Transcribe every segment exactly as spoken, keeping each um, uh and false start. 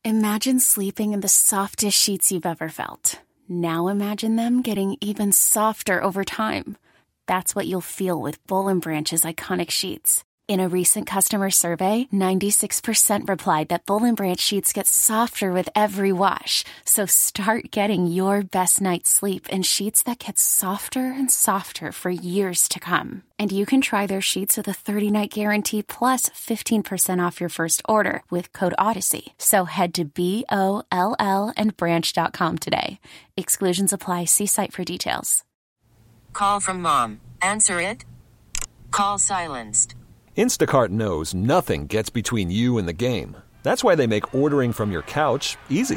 Imagine sleeping in the softest sheets you've ever felt. Now imagine them getting even softer over time. That's what you'll feel with Boll and Branch's iconic sheets. In a recent customer survey, ninety-six percent replied that Boll and Branch sheets get softer with every wash. So start getting your best night's sleep in sheets that get softer and softer for years to come. And you can try their sheets with a thirty-night guarantee plus fifteen percent off your first order with code Odyssey. So head to B O L L and branch dot com today. Exclusions apply. See site for details. Call from mom. Answer it. Call silenced. Instacart knows nothing gets between you and the game. That's why they make ordering from your couch easy.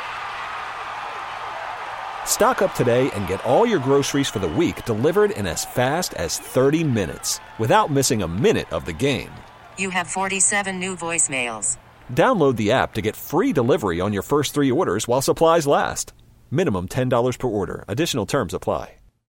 Stock up today and get all your groceries for the week delivered in as fast as thirty minutes without missing a minute of the game. You have forty-seven new voicemails. Download the app to get free delivery on your first three orders while supplies last. Minimum ten dollars per order. Additional terms apply.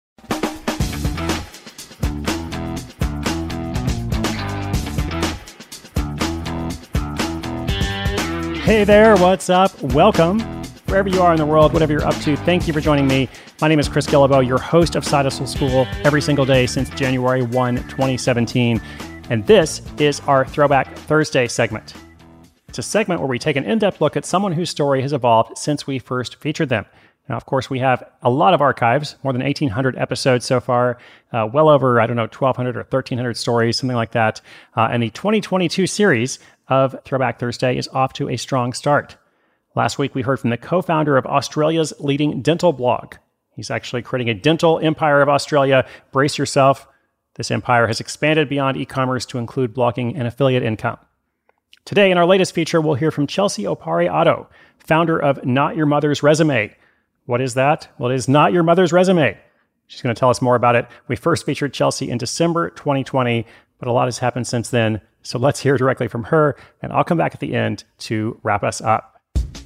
Hey there, what's up? Welcome. Wherever you are in the world, whatever you're up to, thank you for joining me. My name is Chris Guillebeau, your host of Side Hustle School every single day since January first, twenty seventeen. And this is our Throwback Thursday segment. It's a segment where we take an in-depth look at someone whose story has evolved since we first featured them. Now, of course, we have a lot of archives, more than eighteen hundred episodes so far, uh, well over, I don't know, twelve hundred or thirteen hundred stories, something like that. Uh, and the twenty twenty-two series of Throwback Thursday is off to a strong start. Last week, we heard from the co-founder of Australia's leading dental blog. He's actually creating a dental empire of Australia. Brace yourself. This empire has expanded beyond e-commerce to include blogging and affiliate income. Today, in our latest feature, we'll hear from Chelsea Opare-Otto, founder of Not Your Mother's Resume. What is that? Well, it is Not Your Mother's Resume. She's going to tell us more about it. We first featured Chelsea in December twenty twenty, but a lot has happened since then. So let's hear directly from her, and I'll come back at the end to wrap us up.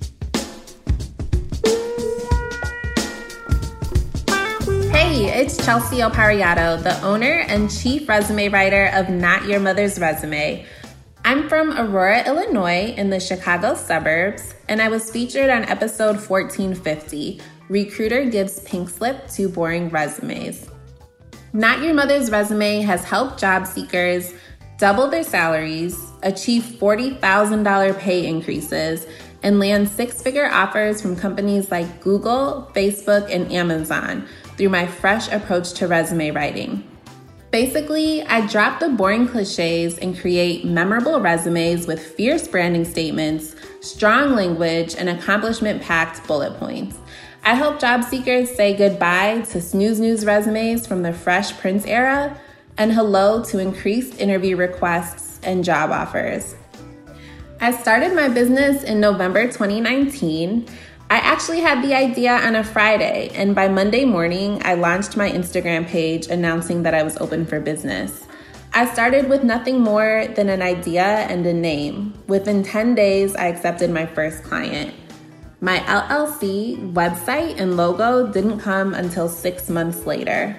Hey, it's Chelsea Opare-Otto, the owner and chief resume writer of Not Your Mother's Resume. I'm from Aurora, Illinois, in the Chicago suburbs, and I was featured on episode fourteen fifty, Recruiter Gives Pink Slip to Boring Resumes. Not Your Mother's Resume has helped job seekers double their salaries, achieve forty thousand dollars pay increases, and land six-figure offers from companies like Google, Facebook, and Amazon through my fresh approach to resume writing. Basically, I drop the boring cliches and create memorable resumes with fierce branding statements, strong language, and accomplishment-packed bullet points. I help job seekers say goodbye to snooze-news resumes from the Fresh Prince era and hello to increased interview requests and job offers. I started my business in November twenty nineteen. I actually had the idea on a Friday, and by Monday morning, I launched my Instagram page announcing that I was open for business. I started with nothing more than an idea and a name. Within ten days, I accepted my first client. My L L C, website, and logo didn't come until six months later.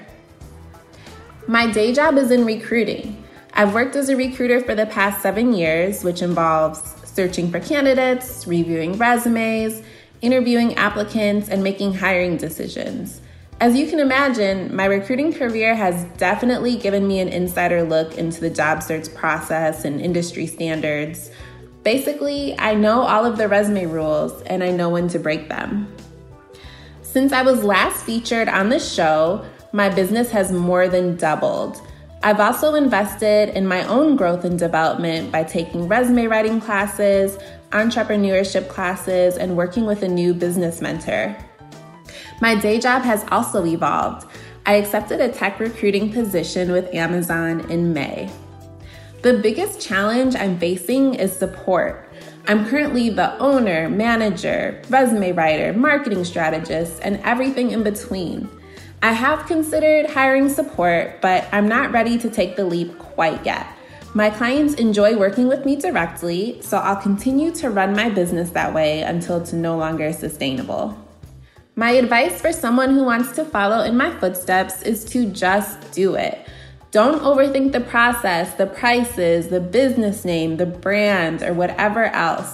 My day job is in recruiting. I've worked as a recruiter for the past seven years, which involves searching for candidates, reviewing resumes, interviewing applicants, and making hiring decisions. As you can imagine, my recruiting career has definitely given me an insider look into the job search process and industry standards. Basically, I know all of the resume rules, and I know when to break them. Since I was last featured on the show, my business has more than doubled. I've also invested in my own growth and development by taking resume writing classes, entrepreneurship classes, and working with a new business mentor. My day job has also evolved. I accepted a tech recruiting position with Amazon in May. The biggest challenge I'm facing is support. I'm currently the owner, manager, resume writer, marketing strategist, and everything in between. I have considered hiring support, but I'm not ready to take the leap quite yet. My clients enjoy working with me directly, so I'll continue to run my business that way until it's no longer sustainable. My advice for someone who wants to follow in my footsteps is to just do it. Don't overthink the process, the prices, the business name, the brand, or whatever else.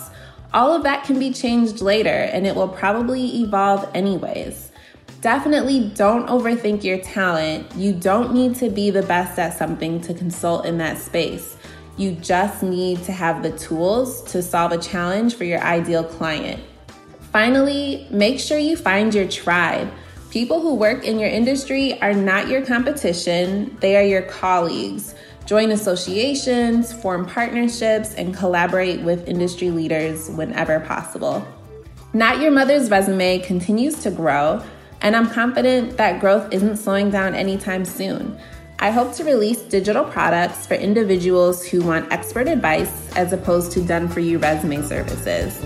All of that can be changed later, and it will probably evolve anyways. Definitely don't overthink your talent. You don't need to be the best at something to consult in that space. You just need to have the tools to solve a challenge for your ideal client. Finally, make sure you find your tribe. People who work in your industry are not your competition, they are your colleagues. Join associations, form partnerships, and collaborate with industry leaders whenever possible. Not Your Mother's Resume continues to grow, and I'm confident that growth isn't slowing down anytime soon. I hope to release digital products for individuals who want expert advice as opposed to done-for-you resume services.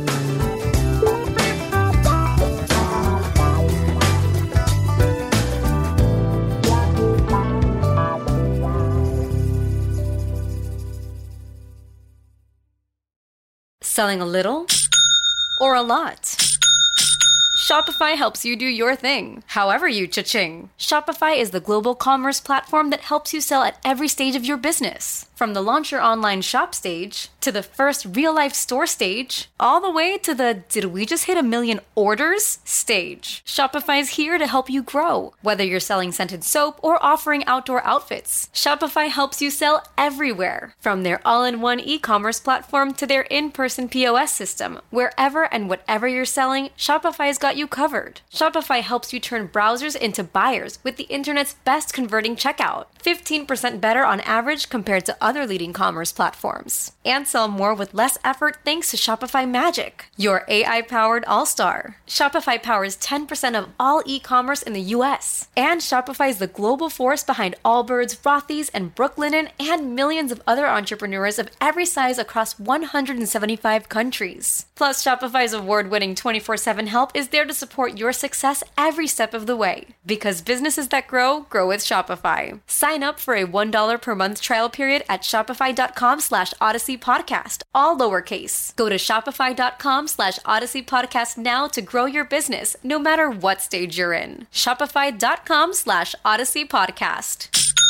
Selling a little or a lot? Shopify helps you do your thing, however you cha-ching. Shopify is the global commerce platform that helps you sell at every stage of your business. From the launch your online shop stage, to the first real-life store stage, all the way to the did we just hit a million orders stage. Shopify is here to help you grow. Whether you're selling scented soap or offering outdoor outfits, Shopify helps you sell everywhere. From their all-in-one e-commerce platform to their in-person P O S system, wherever and whatever you're selling, Shopify's got you covered. Shopify helps you turn browsers into buyers with the internet's best converting checkout, fifteen percent better on average compared to other leading commerce platforms. And sell more with less effort thanks to Shopify Magic, your A I-powered all-star. Shopify powers ten percent of all e-commerce in the U S. And Shopify is the global force behind Allbirds, Rothy's, and Brooklinen, and millions of other entrepreneurs of every size across one hundred seventy-five countries. Plus, Shopify's award-winning twenty-four seven help is there to support your success every step of the way. Because businesses that grow, grow with Shopify. Sign up for a one dollar per month trial period at shopify.com slash Odyssey Podcast, all lowercase. Go to shopify.com slash Odyssey Podcast now to grow your business, no matter what stage you're in. Shopify.com slash Odyssey Podcast.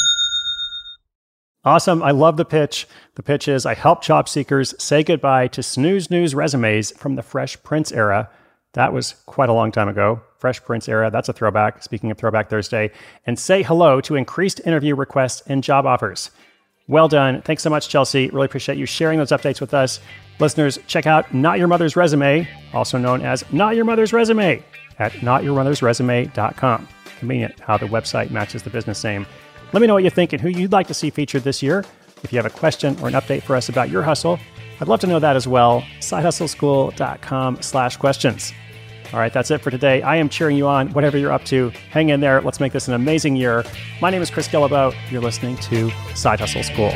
Awesome. I love the pitch. The pitch is I help job seekers say goodbye to snooze news resumes from the Fresh Prince era. That was quite a long time ago. Fresh Prince era, that's a throwback, speaking of Throwback Thursday. And say hello to increased interview requests and job offers. Well done. Thanks so much, Chelsea. Really appreciate you sharing those updates with us. Listeners, check out Not Your Mother's Resume, also known as Not Your Mother's Resume, at not your mother's resume dot com. Convenient how the website matches the business name. Let me know what you think and who you'd like to see featured this year. If you have a question or an update for us about your hustle, I'd love to know that as well. side hustle school dot com slash questions. All right, that's it for today. I am cheering you on, whatever you're up to. Hang in there. Let's make this an amazing year. My name is Chris Guillebeau. You're listening to Side Hustle School.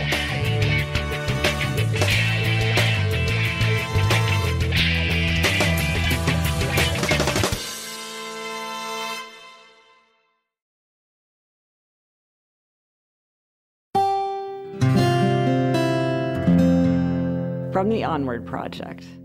From the Onward Project.